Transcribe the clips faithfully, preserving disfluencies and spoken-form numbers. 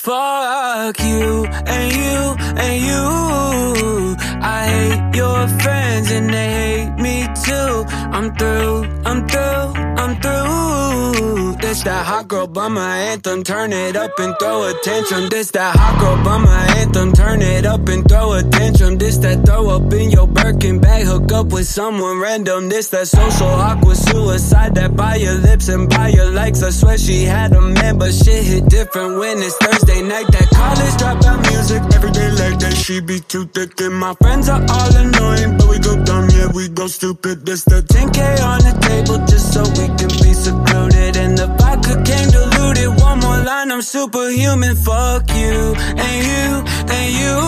Fuck you and you and you. I hate your friends and they hate me too. I'm through, I'm through, I'm through. This that hot girl bummer anthem, turn it up and throw a tantrum. This that hot girl bummer anthem, turn it up and throw a tantrum. This that throw up in your Birkin bag, hook up with someone random. This that social awkward suicide that by your lips and by your likes. I swear she had a man, but shit hit different when it's Thursday night. That college dropout music, every day like that. She be too thick and my friends are all annoying, but we go dumb, yeah, we go stupid. This the ten K on the table just so we can be secluded, and the vodka came diluted. One more line, I'm superhuman. Fuck you and you and you.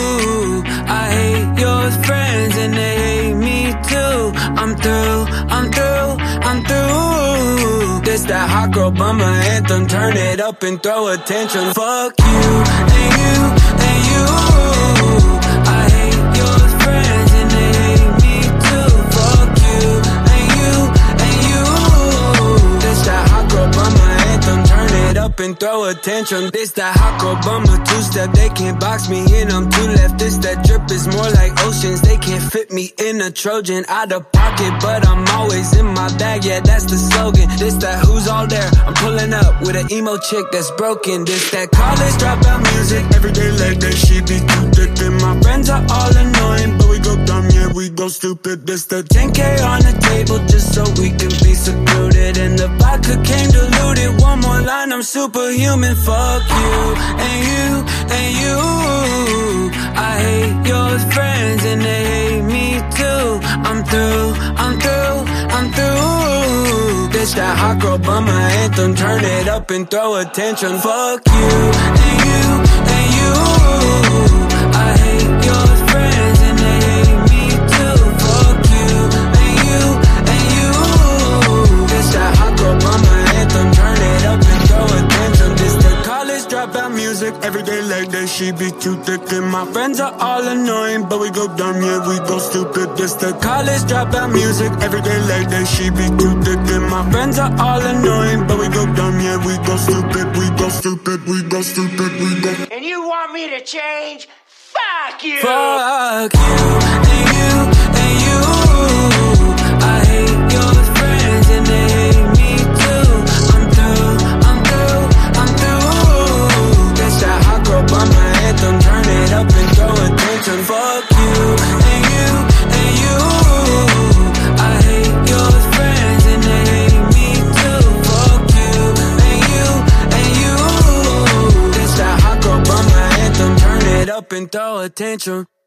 I hate your friends and they hate me too. I'm through, I'm through, I'm through. This that hot girl bummer anthem, turn it up and throw a tantrum. Fuck you and you and you. I hate your friends and they hate me too. Fuck you and you and you. This that hot girl bummer anthem, turn it up and throw a tantrum. This that hot girl bummer two-step, they can't box me in, I'm too left. This that drip is more like oceans, they can't fit me in a Trojan. Out of pocket, but I'm always in my bag, yeah, that's the slogan. This that who's all there, I'm pulling up with an emo chick that's broken. This that college dropout music, every day like that. She be too thick and my friends are all annoying, but we go dumb, yeah, we go stupid. This the ten K on the table just so we can be secluded, and the vodka came diluted. One more line, I'm superhuman. Fuck you and you and you. I hate your friends and they hate me too. I'm through, I'm through, I'm through. This that hot girl bummer anthem, turn it up and throw a tantrum. Fuck you and you and you. I hate your friends and they hate me too. Fuck you and you and you. This that hot girl bummer anthem, turn it up and throw a tantrum. This the college dropout music, every day like that. She be too thick and my friends are all annoying, but we go dumb, yeah, we go stupid. This the college dropout music, every day like that. She be too thick and my friends are all annoying, but we go dumb, yeah, we go stupid, we go stupid, we go stupid, we go. And you want me to change? Fuck you! Fuck you and you and you. I hate your friends and they hate me too. I'm through, I'm through, I'm through. This that hot girl bummer anthem, turn it up and throw a tantrum. Fuck you and you and you. I hate your friends and they hate me too. Fuck you and you and you. This that hot girl bummer anthem, turn it up and throw a tantrum.